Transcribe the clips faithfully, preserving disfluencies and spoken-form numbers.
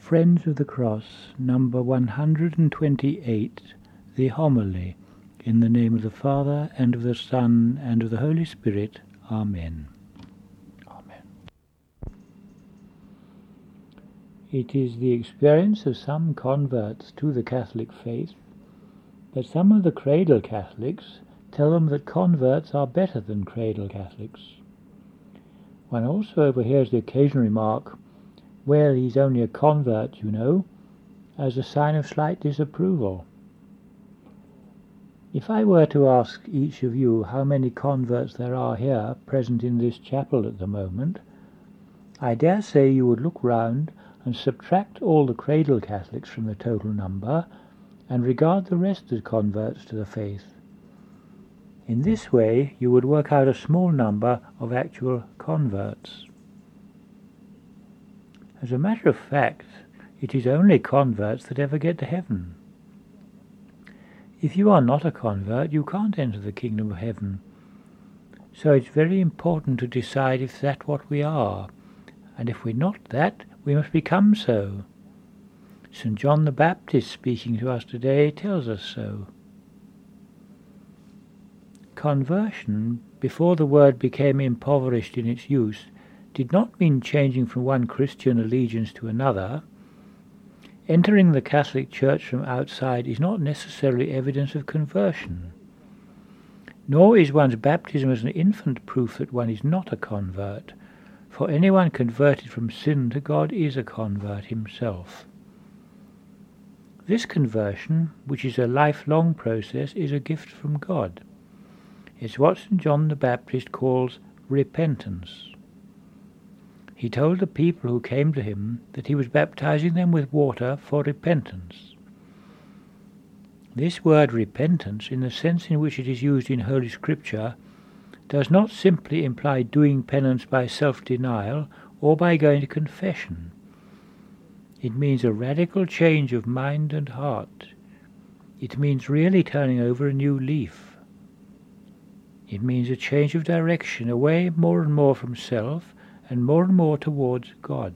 Friends of the Cross, number one hundred twenty-eight, the Homily, in the name of the Father, and of the Son, and of the Holy Spirit. Amen. Amen. It is the experience of some converts to the Catholic faith that some of the cradle Catholics tell them that converts are better than cradle Catholics. One also overhears the occasional remark, "Well, he's only a convert, you know," as a sign of slight disapproval. If I were to ask each of you how many converts there are here present in this chapel at the moment, I dare say you would look round and subtract all the cradle Catholics from the total number and regard the rest as converts to the faith. In this way you would work out a small number of actual converts. As a matter of fact, it is only converts that ever get to heaven. If you are not a convert, you can't enter the kingdom of heaven. So it's very important to decide if that's what we are, and if we're not that, we must become so. Saint John the Baptist, speaking to us today, tells us so. Conversion, before the word became impoverished in its use, did not mean changing from one Christian allegiance to another. Entering the Catholic Church from outside is not necessarily evidence of conversion. Nor is one's baptism as an infant proof that one is not a convert, for anyone converted from sin to God is a convert himself. This conversion, which is a lifelong process, is a gift from God. It's what Saint John the Baptist calls repentance. He told the people who came to him that he was baptizing them with water for repentance. This word repentance, in the sense in which it is used in Holy Scripture, does not simply imply doing penance by self-denial or by going to confession. It means a radical change of mind and heart. It means really turning over a new leaf. It means a change of direction, away more and more from self and more and more towards God.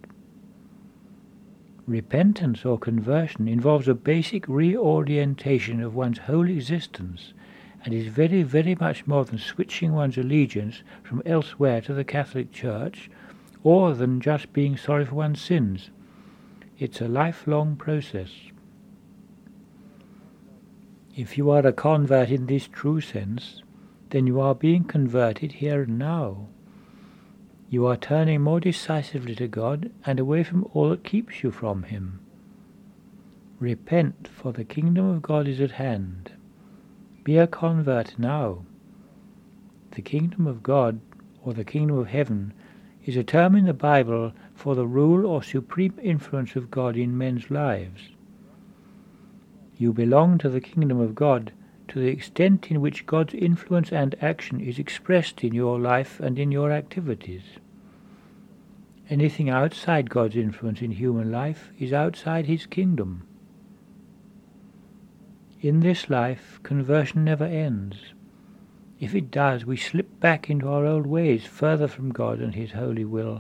Repentance or conversion involves a basic reorientation of one's whole existence, and is very, very much more than switching one's allegiance from elsewhere to the Catholic Church, or than just being sorry for one's sins. It's a lifelong process. If you are a convert in this true sense, then you are being converted here and now. You are turning more decisively to God and away from all that keeps you from him. Repent, for the kingdom of God is at hand. Be a convert now. The kingdom of God, or the kingdom of heaven, is a term in the Bible for the rule or supreme influence of God in men's lives. You belong to the kingdom of God to the extent in which God's influence and action is expressed in your life and in your activities. Anything outside God's influence in human life is outside his kingdom. In this life, conversion never ends. If it does, we slip back into our old ways, further from God and his holy will.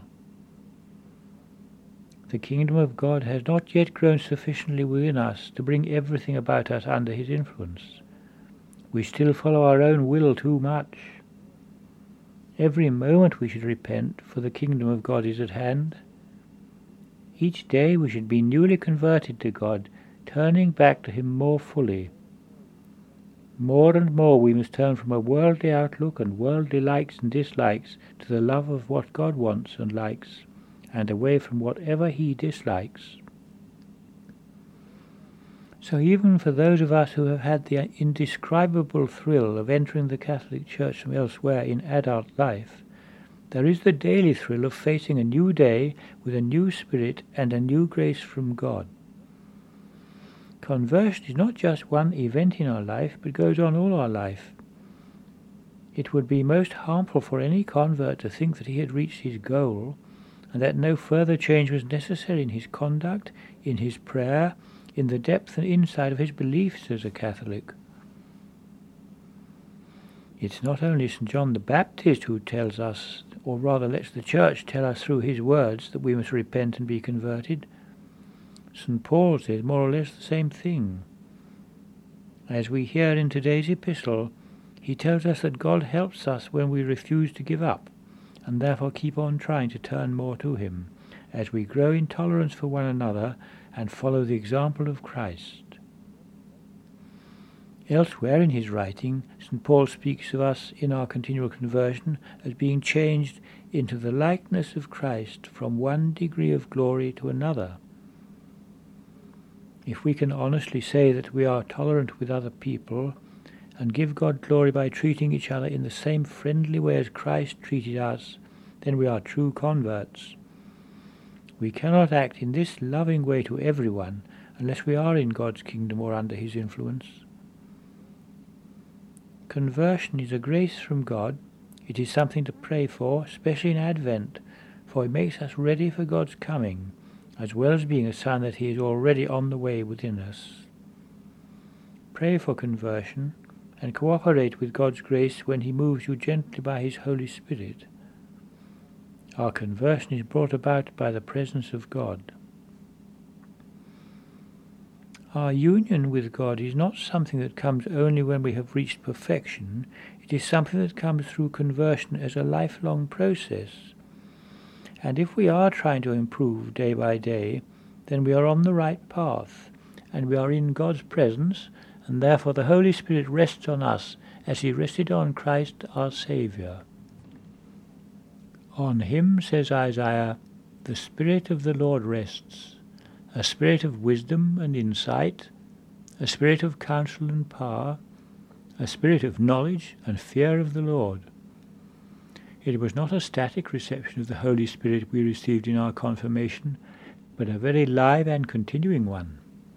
The kingdom of God has not yet grown sufficiently within us to bring everything about us under his influence. We still follow our own will too much. Every moment we should repent, for the kingdom of God is at hand. Each day we should be newly converted to God, turning back to him more fully. More and more we must turn from a worldly outlook and worldly likes and dislikes to the love of what God wants and likes, and away from whatever he dislikes. So even for those of us who have had the indescribable thrill of entering the Catholic Church from elsewhere in adult life, there is the daily thrill of facing a new day with a new spirit and a new grace from God. Conversion is not just one event in our life, but goes on all our life. It would be most harmful for any convert to think that he had reached his goal, and that no further change was necessary in his conduct, in his prayer, in the depth and insight of his beliefs as a Catholic. It's not only Saint John the Baptist who tells us, or rather lets the Church tell us through his words, that we must repent and be converted. Saint Paul says more or less the same thing. As we hear in today's epistle, he tells us that God helps us when we refuse to give up, and therefore keep on trying to turn more to him, as we grow in tolerance for one another and follow the example of Christ. Elsewhere in his writing, Saint Paul speaks of us in our continual conversion as being changed into the likeness of Christ from one degree of glory to another. If we can honestly say that we are tolerant with other people and give God glory by treating each other in the same friendly way as Christ treated us, then we are true converts. We cannot act in this loving way to everyone unless we are in God's kingdom or under his influence. Conversion is a grace from God. It is something to pray for, especially in Advent, for it makes us ready for God's coming, as well as being a sign that he is already on the way within us. Pray for conversion and cooperate with God's grace when he moves you gently by his Holy Spirit. Our conversion is brought about by the presence of God. Our union with God is not something that comes only when we have reached perfection. It is something that comes through conversion as a lifelong process. And if we are trying to improve day by day, then we are on the right path, and we are in God's presence, and therefore the Holy Spirit rests on us as he rested on Christ our Saviour. On him, says Isaiah, the Spirit of the Lord rests, a spirit of wisdom and insight, a spirit of counsel and power, a spirit of knowledge and fear of the Lord. It was not a static reception of the Holy Spirit we received in our confirmation, but a very live and continuing one.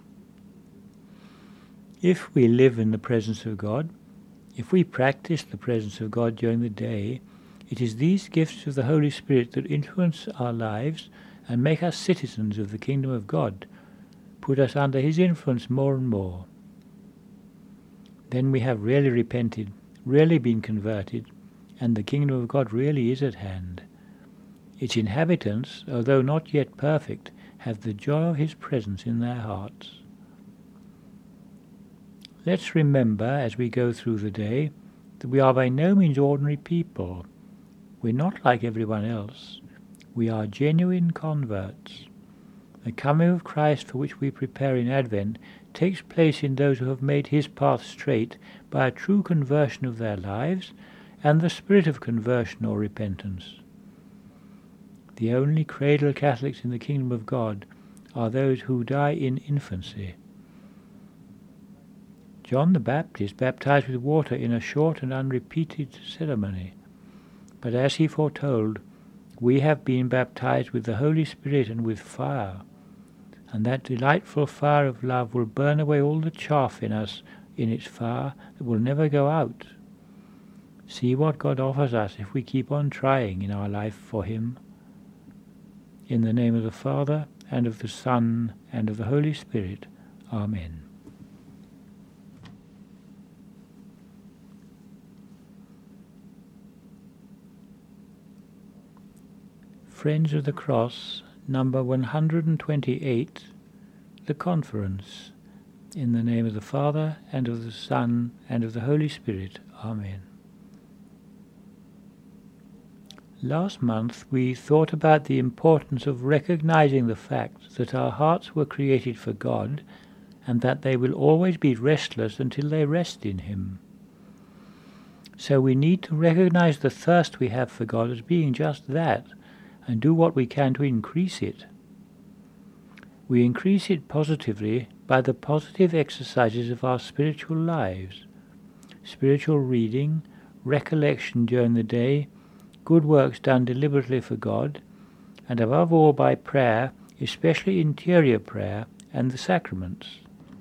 If we live in the presence of God, if we practice the presence of God during the day, it is these gifts of the Holy Spirit that influence our lives and make us citizens of the kingdom of God, put us under his influence more and more. Then we have really repented, really been converted, and the kingdom of God really is at hand. Its inhabitants, although not yet perfect, have the joy of his presence in their hearts. Let's remember, as we go through the day, that we are by no means ordinary people. We're not like everyone else. We are genuine converts. The coming of Christ for which we prepare in Advent takes place in those who have made his path straight by a true conversion of their lives and the spirit of conversion or repentance. The only cradle Catholics in the kingdom of God are those who die in infancy. John the Baptist baptized with water in a short and unrepeated ceremony, but as he foretold, we have been baptized with the Holy Spirit and with fire, and that delightful fire of love will burn away all the chaff in us in its fire that will never go out. See what God offers us if we keep on trying in our life for him. In the name of the Father, and of the Son, and of the Holy Spirit. Amen. Friends of the Cross, number one hundred twenty-eight, The Conference. In the name of the Father, and of the Son, and of the Holy Spirit. Amen. Last month we thought about the importance of recognizing the fact that our hearts were created for God, and that they will always be restless until they rest in him. So we need to recognize the thirst we have for God as being just that, and do what we can to increase it. We increase it positively by the positive exercises of our spiritual lives, spiritual reading, recollection during the day, good works done deliberately for God, and above all by prayer, especially interior prayer and the sacraments.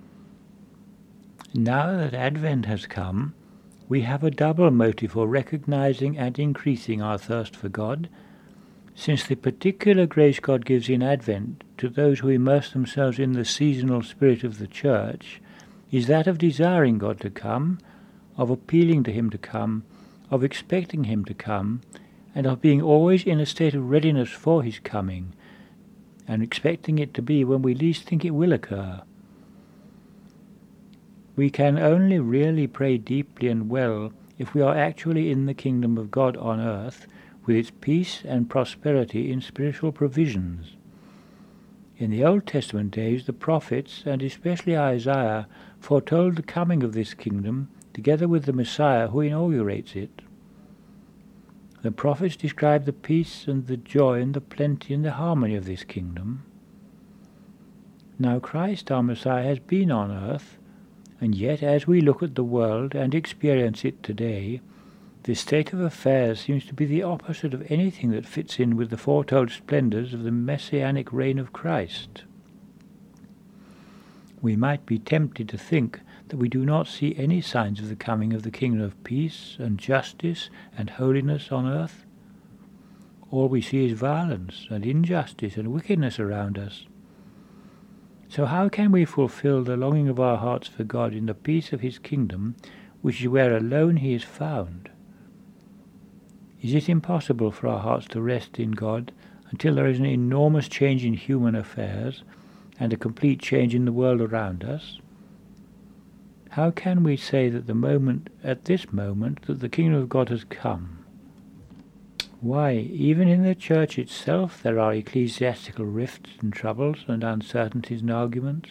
Now that Advent has come, we have a double motive for recognizing and increasing our thirst for God, since the particular grace God gives in Advent to those who immerse themselves in the seasonal spirit of the Church is that of desiring God to come, of appealing to him to come, of expecting him to come, and of being always in a state of readiness for his coming, and expecting it to be when we least think it will occur. We can only really pray deeply and well if we are actually in the kingdom of God on earth, with its peace and prosperity in spiritual provisions. In the Old Testament days, the prophets, and especially Isaiah, foretold the coming of this kingdom, together with the Messiah who inaugurates it. The prophets describe the peace and the joy and the plenty and the harmony of this kingdom. Now Christ, our Messiah, has been on earth, and yet as we look at the world and experience it today, this state of affairs seems to be the opposite of anything that fits in with the foretold splendours of the messianic reign of Christ. We might be tempted to think that we do not see any signs of the coming of the kingdom of peace and justice and holiness on earth. All we see is violence and injustice and wickedness around us. So how can we fulfill the longing of our hearts for God in the peace of his kingdom, which is where alone he is found? Is it impossible for our hearts to rest in God until there is an enormous change in human affairs and a complete change in the world around us? How can we say that the moment, at this moment, that the kingdom of God has come? Why, even in the church itself there are ecclesiastical rifts and troubles and uncertainties and arguments.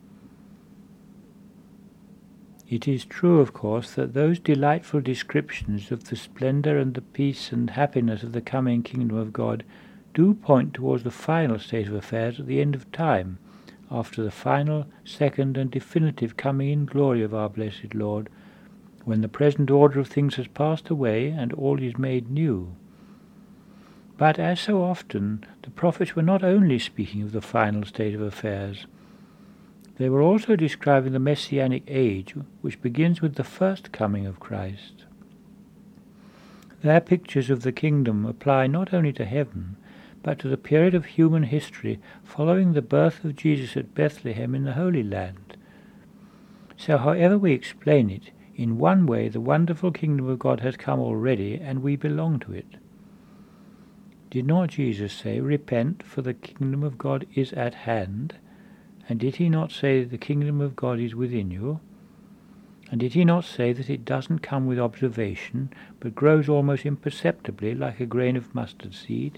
It is true, of course, that those delightful descriptions of the splendour and the peace and happiness of the coming kingdom of God do point towards the final state of affairs at the end of time, after the final, second and definitive coming in glory of our blessed Lord, when the present order of things has passed away and all is made new. But as so often, the prophets were not only speaking of the final state of affairs. They were also describing the Messianic age, which begins with the first coming of Christ. Their pictures of the kingdom apply not only to heaven, but to the period of human history following the birth of Jesus at Bethlehem in the Holy Land. So however we explain it, in one way the wonderful kingdom of God has come already, and we belong to it. Did not Jesus say, "Repent, for the kingdom of God is at hand"? And did he not say the kingdom of God is within you? And did he not say that it doesn't come with observation, but grows almost imperceptibly like a grain of mustard seed?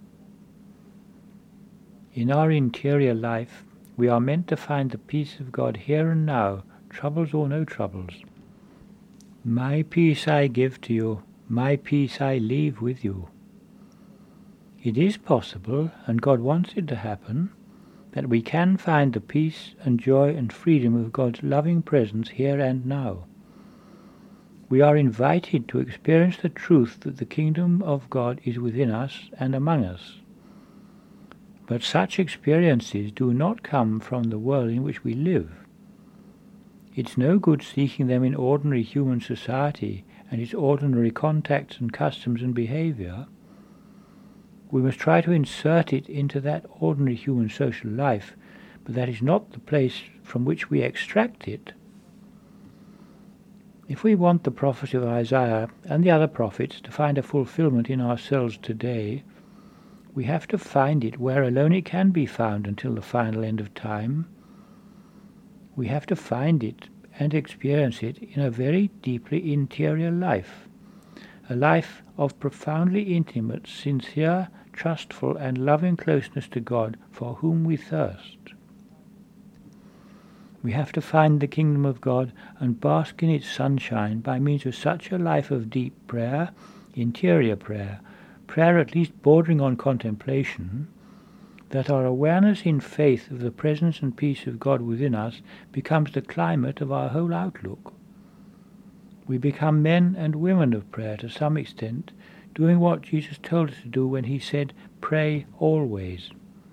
In our interior life, we are meant to find the peace of God here and now, troubles or no troubles. My peace I give to you, my peace I leave with you. It is possible, and God wants it to happen, that we can find the peace and joy and freedom of God's loving presence here and now. We are invited to experience the truth that the kingdom of God is within us and among us. But such experiences do not come from the world in which we live. It's no good seeking them in ordinary human society and its ordinary contacts and customs and behaviour. We must try to insert it into that ordinary human social life, but that is not the place from which we extract it. If we want the prophecy of Isaiah and the other prophets to find a fulfillment in ourselves today, we have to find it where alone it can be found until the final end of time. We have to find it and experience it in a very deeply interior life, a life of profoundly intimate, sincere, trustful and loving closeness to God for whom we thirst. We have to find the kingdom of God and bask in its sunshine by means of such a life of deep prayer, interior prayer, prayer at least bordering on contemplation, that our awareness in faith of the presence and peace of God within us becomes the climate of our whole outlook. We become men and women of prayer to some extent, doing what Jesus told us to do when he said, "Pray always."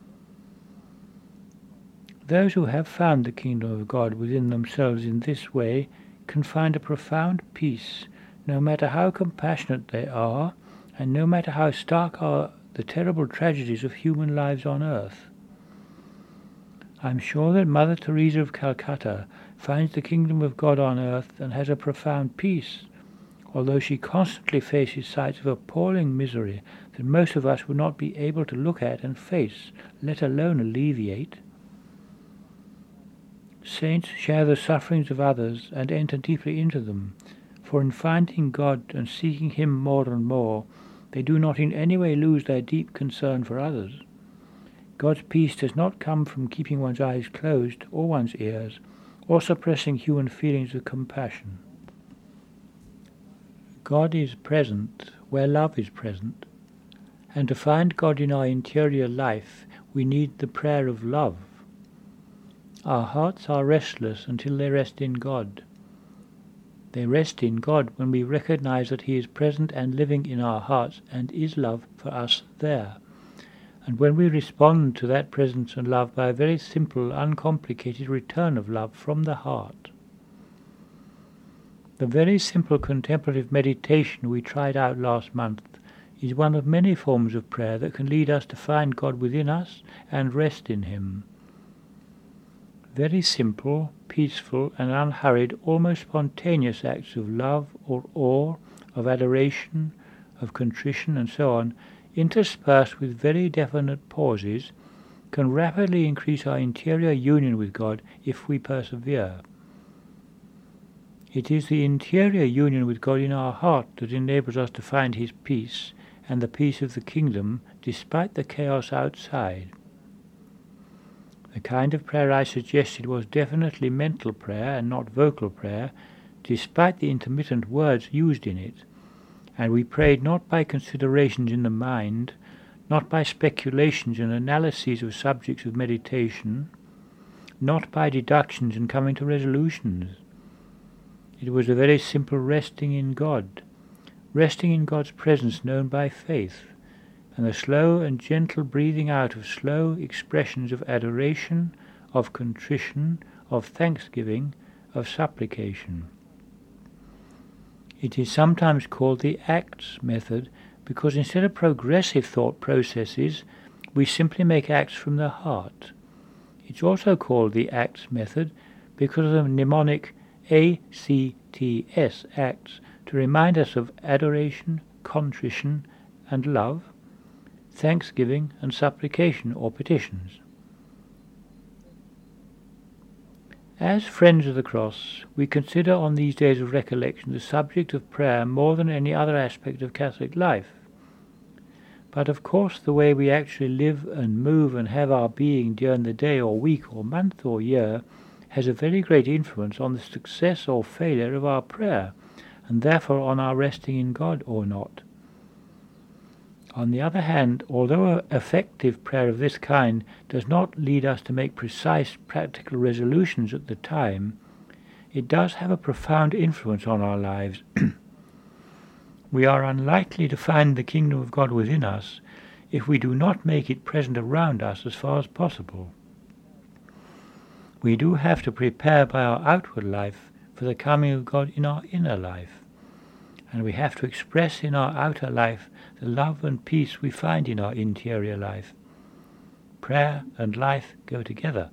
Those who have found the kingdom of God within themselves in this way can find a profound peace, no matter how compassionate they are, and no matter how stark are the terrible tragedies of human lives on earth. I am sure that Mother Teresa of Calcutta finds the kingdom of God on earth and has a profound peace, although she constantly faces sights of appalling misery that most of us would not be able to look at and face, let alone alleviate. Saints share the sufferings of others and enter deeply into them, for in finding God and seeking Him more and more, they do not in any way lose their deep concern for others. God's peace does not come from keeping one's eyes closed or one's ears, or suppressing human feelings of compassion. God is present where love is present, and to find God in our interior life we need the prayer of love. Our hearts are restless until they rest in God. They rest in God when we recognize that He is present and living in our hearts and is love for us there, and when we respond to that presence and love by a very simple, uncomplicated return of love from the heart. The very simple contemplative meditation we tried out last month is one of many forms of prayer that can lead us to find God within us and rest in Him. Very simple, peaceful and unhurried, almost spontaneous acts of love or awe, of adoration, of contrition and so on, interspersed with very definite pauses, can rapidly increase our interior union with God if we persevere. It is the interior union with God in our heart that enables us to find His peace and the peace of the kingdom despite the chaos outside. The kind of prayer I suggested was definitely mental prayer and not vocal prayer, despite the intermittent words used in it, and we prayed not by considerations in the mind, not by speculations and analyses of subjects of meditation, not by deductions and coming to resolutions. It was a very simple resting in God, resting in God's presence known by faith, and the slow and gentle breathing out of slow expressions of adoration, of contrition, of thanksgiving, of supplication. It is sometimes called the ACTS method because instead of progressive thought processes, we simply make acts from the heart. It's also called the ACTS method because of the mnemonic A C T S, acts, to remind us of adoration, contrition and love, thanksgiving and supplication or petitions. As friends of the cross, we consider on these days of recollection the subject of prayer more than any other aspect of Catholic life. But of course the way we actually live and move and have our being during the day or week or month or year has a very great influence on the success or failure of our prayer, and therefore on our resting in God or not. On the other hand, although effective prayer of this kind does not lead us to make precise practical resolutions at the time, it does have a profound influence on our lives. We are unlikely to find the kingdom of God within us if we do not make it present around us as far as possible. We do have to prepare by our outward life for the coming of God in our inner life, and we have to express in our outer life the love and peace we find in our interior life. Prayer and life go together.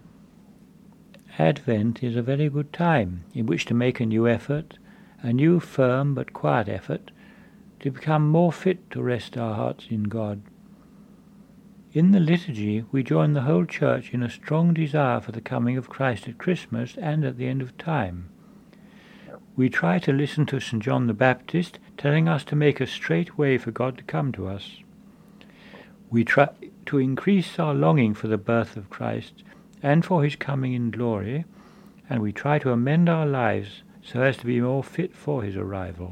Advent is a very good time in which to make a new effort, a new firm but quiet effort, to become more fit to rest our hearts in God. In the liturgy we join the whole Church in a strong desire for the coming of Christ at Christmas and at the end of time. We try to listen to Saint John the Baptist telling us to make a straight way for God to come to us. We try to increase our longing for the birth of Christ and for his coming in glory, and we try to amend our lives so as to be more fit for his arrival.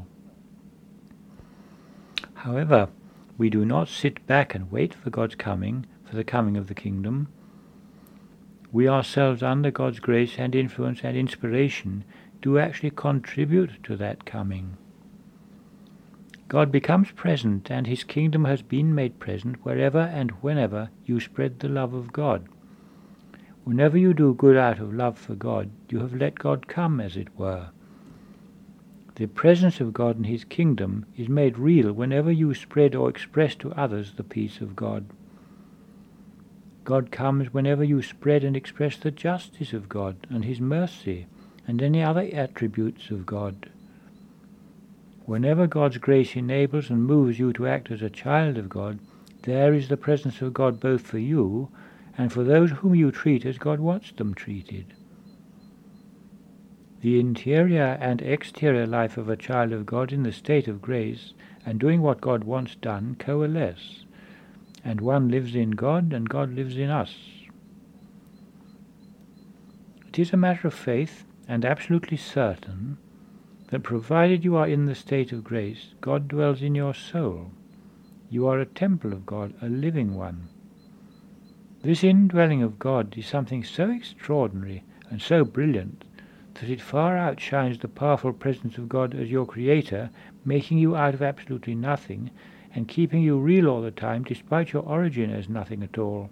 However, we do not sit back and wait for God's coming, for the coming of the kingdom. We ourselves, under God's grace and influence and inspiration, do actually contribute to that coming. God becomes present, and his kingdom has been made present wherever and whenever you spread the love of God. Whenever you do good out of love for God, you have let God come, as it were. The presence of God and his kingdom is made real whenever you spread or express to others the peace of God. God comes whenever you spread and express the justice of God and his mercy and any other attributes of God. Whenever God's grace enables and moves you to act as a child of God, there is the presence of God both for you and for those whom you treat as God wants them treated. The interior and exterior life of a child of God in the state of grace and doing what God wants done coalesce, and one lives in God and God lives in us. It is a matter of faith and absolutely certain that provided you are in the state of grace, God dwells in your soul. You are a temple of God, a living one. This indwelling of God is something so extraordinary and so brilliant that it far outshines the powerful presence of God as your Creator, making you out of absolutely nothing and keeping you real all the time despite your origin as nothing at all.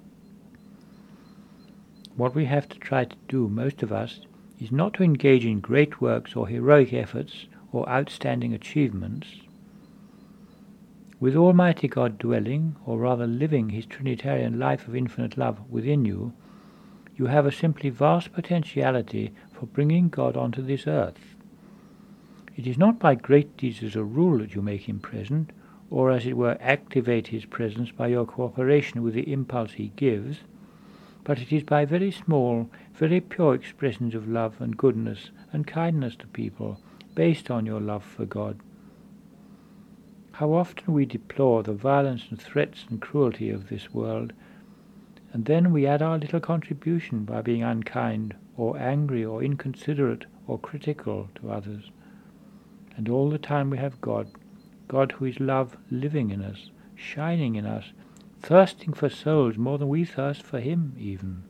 What we have to try to do, most of us, is not to engage in great works or heroic efforts or outstanding achievements. With Almighty God dwelling, or rather living, His Trinitarian life of infinite love within you, you have a simply vast potentiality for bringing God onto this earth. It is not by great deeds as a rule that you make Him present, or as it were activate His presence by your cooperation with the impulse He gives, but it is by very small, very pure expressions of love and goodness and kindness to people, based on your love for God. How often we deplore the violence and threats and cruelty of this world, and then we add our little contribution by being unkind or angry or inconsiderate or critical to others. And all the time we have God, God who is love living in us, shining in us, thirsting for souls more than we thirst for Him even.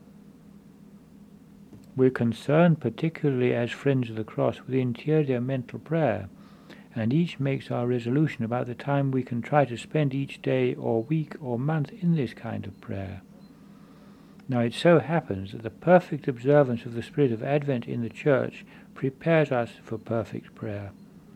We're concerned particularly as friends of the cross with interior mental prayer, and each makes our resolution about the time we can try to spend each day or week or month in this kind of prayer. Now it so happens that the perfect observance of the Spirit of Advent in the Church prepares us for perfect prayer.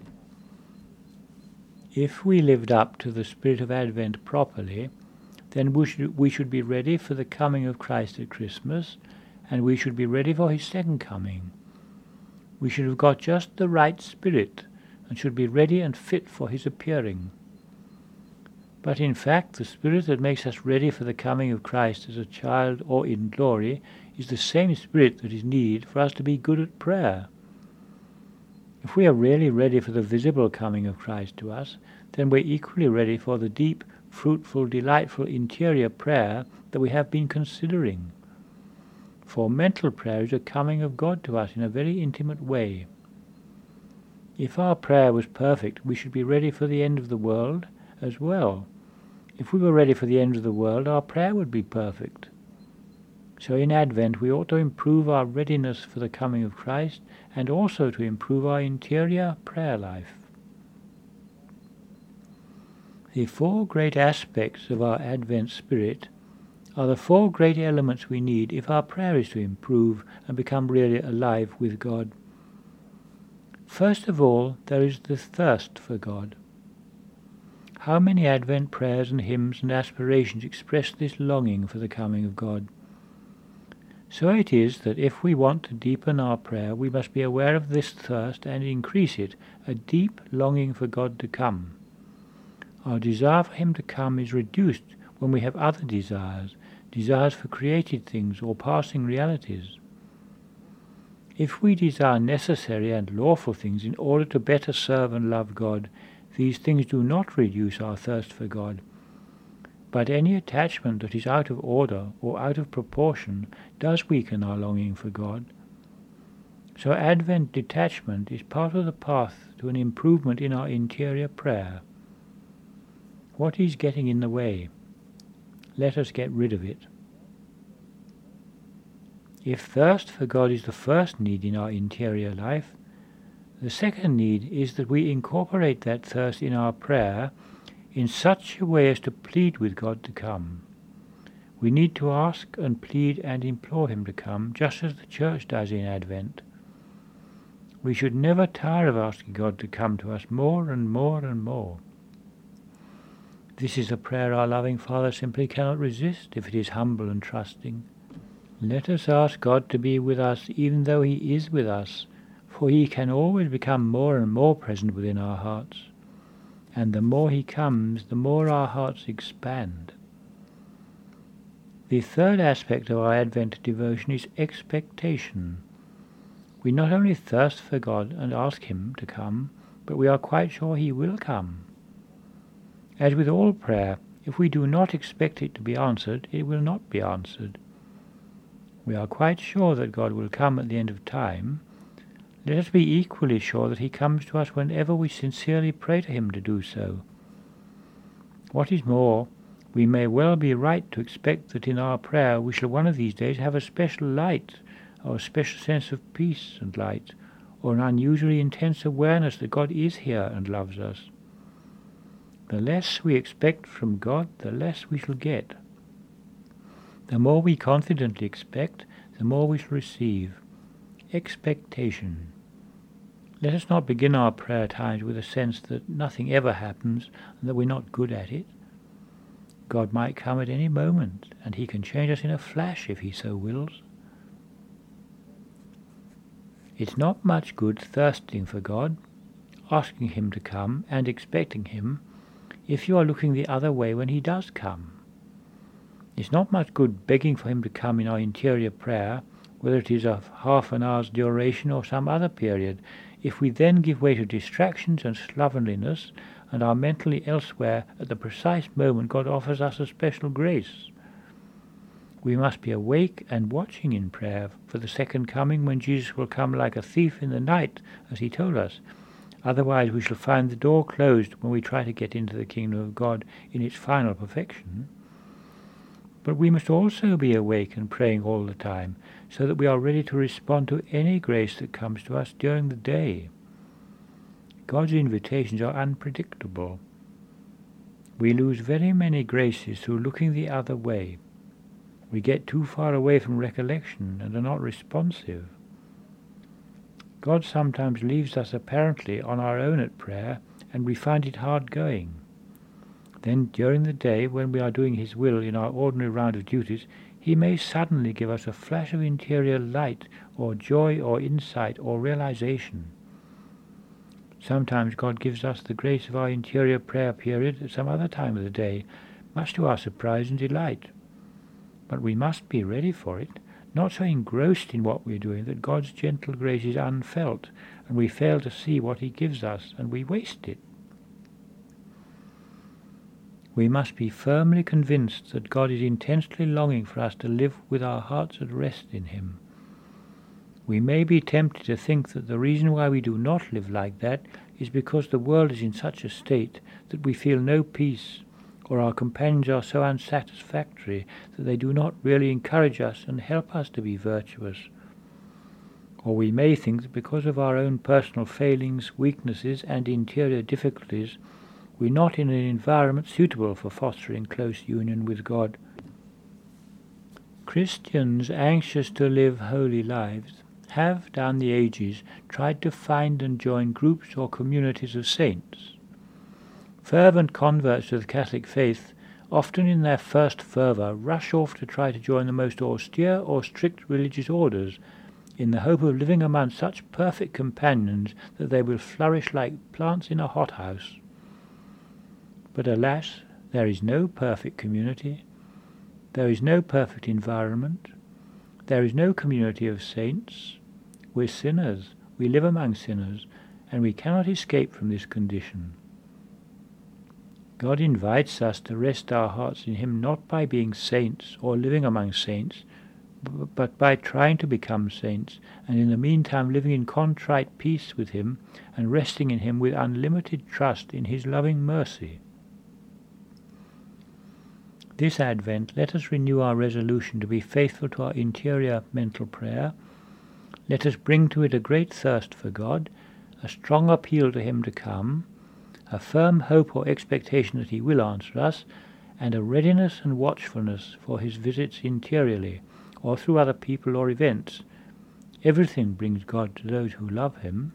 If we lived up to the Spirit of Advent properly, then we should, we should be ready for the coming of Christ at Christmas, and we should be ready for His second coming. We should have got just the right spirit, and should be ready and fit for His appearing. But in fact, the Spirit that makes us ready for the coming of Christ as a child or in glory is the same Spirit that is needed for us to be good at prayer. If we are really ready for the visible coming of Christ to us, then we're equally ready for the deep, fruitful, delightful interior prayer that we have been considering. For mental prayer is a coming of God to us in a very intimate way. If our prayer was perfect, we should be ready for the end of the world as well. If we were ready for the end of the world, our prayer would be perfect. So in Advent we ought to improve our readiness for the coming of Christ and also to improve our interior prayer life. The four great aspects of our Advent spirit are the four great elements we need if our prayer is to improve and become really alive with God. First of all, there is the thirst for God. How many Advent prayers and hymns and aspirations express this longing for the coming of God? So it is that if we want to deepen our prayer, we must be aware of this thirst and increase it, a deep longing for God to come. Our desire for Him to come is reduced when we have other desires, desires for created things or passing realities. If we desire necessary and lawful things in order to better serve and love God, these things do not reduce our thirst for God. But any attachment that is out of order or out of proportion does weaken our longing for God. So Advent detachment is part of the path to an improvement in our interior prayer. What is getting in the way? Let us get rid of it. If thirst for God is the first need in our interior life, the second need is that we incorporate that thirst in our prayer in such a way as to plead with God to come. We need to ask and plead and implore Him to come, just as the Church does in Advent. We should never tire of asking God to come to us more and more and more. This is a prayer our loving Father simply cannot resist if it is humble and trusting. Let us ask God to be with us even though He is with us, for he can always become more and more present within our hearts, and the more he comes, the more our hearts expand. The third aspect of our Advent devotion is expectation. We not only thirst for God and ask him to come, but we are quite sure he will come. As with all prayer, if we do not expect it to be answered, it will not be answered. We are quite sure that God will come at the end of time. Let us be equally sure that he comes to us whenever we sincerely pray to him to do so. What is more, we may well be right to expect that in our prayer we shall one of these days have a special light, or a special sense of peace and light, or an unusually intense awareness that God is here and loves us. The less we expect from God, the less we shall get. The more we confidently expect, the more we shall receive. Expectation. Let us not begin our prayer times with a sense that nothing ever happens and that we're not good at it. God might come at any moment, and he can change us in a flash if he so wills. It's not much good thirsting for God, asking him to come, and expecting him, if you are looking the other way when he does come. It's not much good begging for him to come in our interior prayer, whether it is of half an hour's duration or some other period, if we then give way to distractions and slovenliness, and are mentally elsewhere at the precise moment God offers us a special grace. We must be awake and watching in prayer for the second coming, when Jesus will come like a thief in the night, as he told us. Otherwise we shall find the door closed when we try to get into the kingdom of God in its final perfection. But we must also be awake and praying all the time, so that we are ready to respond to any grace that comes to us during the day. God's invitations are unpredictable. We lose very many graces through looking the other way. We get too far away from recollection and are not responsive. God sometimes leaves us apparently on our own at prayer, and we find it hard going. Then during the day, when we are doing his will in our ordinary round of duties, he may suddenly give us a flash of interior light, or joy, or insight, or realization. Sometimes God gives us the grace of our interior prayer period at some other time of the day, much to our surprise and delight. But we must be ready for it, not so engrossed in what we are doing that God's gentle grace is unfelt, and we fail to see what he gives us, and we waste it. We must be firmly convinced that God is intensely longing for us to live with our hearts at rest in him. We may be tempted to think that the reason why we do not live like that is because the world is in such a state that we feel no peace, or our companions are so unsatisfactory that they do not really encourage us and help us to be virtuous. Or we may think that because of our own personal failings, weaknesses, and interior difficulties, we're not in an environment suitable for fostering close union with God. Christians anxious to live holy lives have, down the ages, tried to find and join groups or communities of saints. Fervent converts to the Catholic faith, often in their first fervour, rush off to try to join the most austere or strict religious orders, in the hope of living among such perfect companions that they will flourish like plants in a hothouse. But alas, there is no perfect community. There is no perfect environment. There is no community of saints. We're sinners, we live among sinners, and we cannot escape from this condition. God invites us to rest our hearts in him not by being saints or living among saints, but by trying to become saints, and in the meantime living in contrite peace with him and resting in him with unlimited trust in his loving mercy. This Advent, let us renew our resolution to be faithful to our interior mental prayer. Let us bring to it a great thirst for God, a strong appeal to him to come, a firm hope or expectation that he will answer us, and a readiness and watchfulness for his visits interiorly, or through other people or events. Everything brings God to those who love him.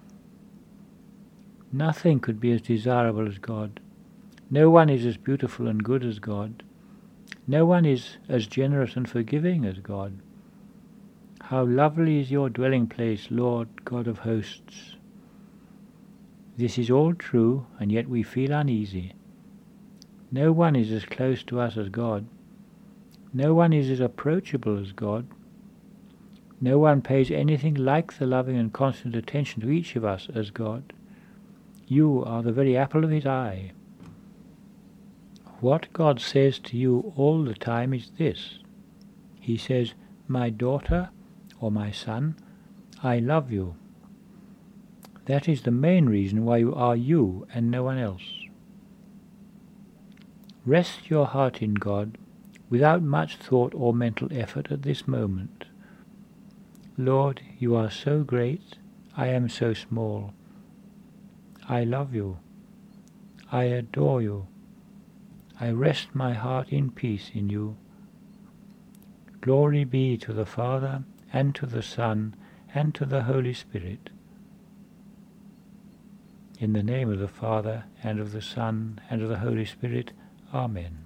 Nothing could be as desirable as God. No one is as beautiful and good as God. No one is as generous and forgiving as God. How lovely is your dwelling place, Lord God of hosts. This is all true, and yet we feel uneasy. No one is as close to us as God. No one is as approachable as God. No one pays anything like the loving and constant attention to each of us as God. You are the very apple of his eye. What God says to you all the time is this. He says, "My daughter," or "My son, I love you." That is the main reason why you are you and no one else. Rest your heart in God without much thought or mental effort at this moment. Lord, you are so great, I am so small. I love you. I adore you. I rest my heart in peace in you. Glory be to the Father, and to the Son, and to the Holy Spirit. In the name of the Father, and of the Son, and of the Holy Spirit. Amen.